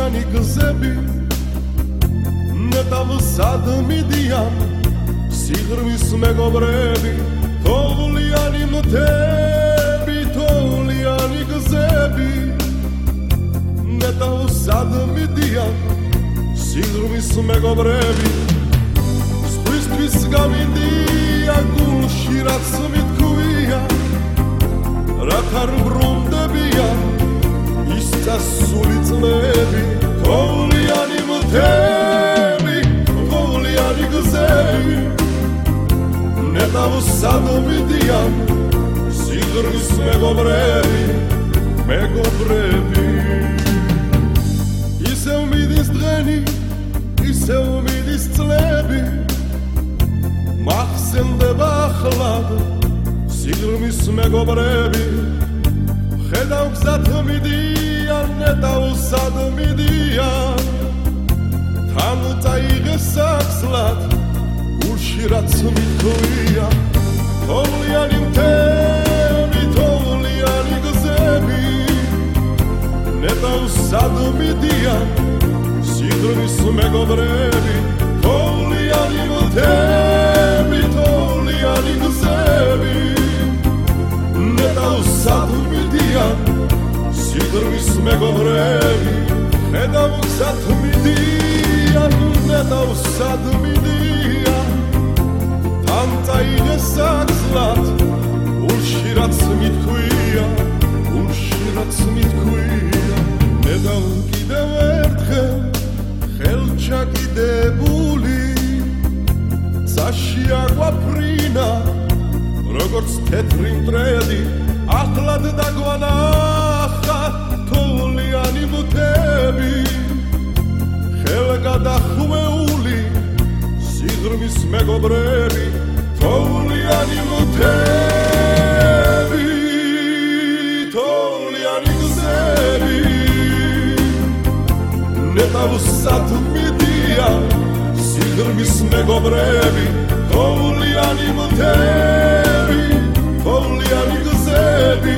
თოვლიანი გზები ნეტავსად მიდიან სიღრმის მეგობრები თოვლიანი მთები თოვლიანი გზები ნეტავსად მიდიან სიღრმის მეგობრები სხვისთვის გამიდია გულში რაც მithქვია რაც არ ბრუნდებიან ის წასული წლები თოვლიანი მთები თოვლიანი გზები ნეტავსად მიდიან სიღრმის მეგობრები ისევ მიდის დღენი ისევ მიდის წლები მახსენდება ახლად სიღრმის მეგობრები ხედავ გზად მიდიან ნეტავსად მიდიან თან წაიღეს სახლად გულში რაც მithქვია თოვლიანი მთები თოვლიანი გზები ნეტავსად მიდიან სიღრმის მეგობრები თოვლიანი მთები თოვლიანი გზები ნეტავსად მიდიან სიღრმის მეგობრები ხედავ გზად მიდიან ნეტავსად მიდიან თან წაიღეს სახლად გულში რაც მithქვია ნეტავ კიდევ ერთხელ ხელჩაკიდებული წაში აგვაფრინა როგორც თეთრი მტრედი ახლად დაგვანახა თოვლიანი მთები ხელგადახვეული სიღრმის მეგობრები თოვლიანი მთები თოვლიანი გზები ნეტავსად მიდიან სიღრმის მეგობრები თოვლიანი მთები თოვლიანი გზები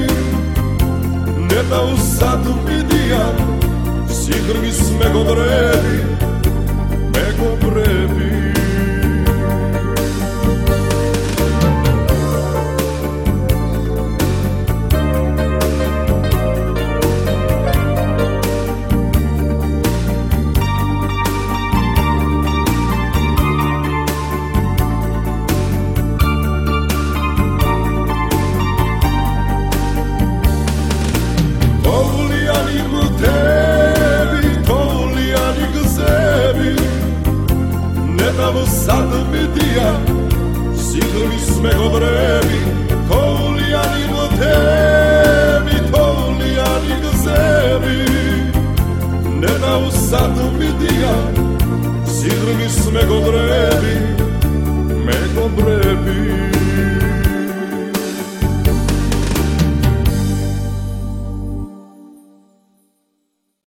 ნეტავსად მიდიან სიღრმის მეგობრები ნეტავსად მიდიან სიღრმის მეგობრები თოვლიანი მთები თოვლიანი გზები ნეტავსად მიდიან სიღრმის მეგობრები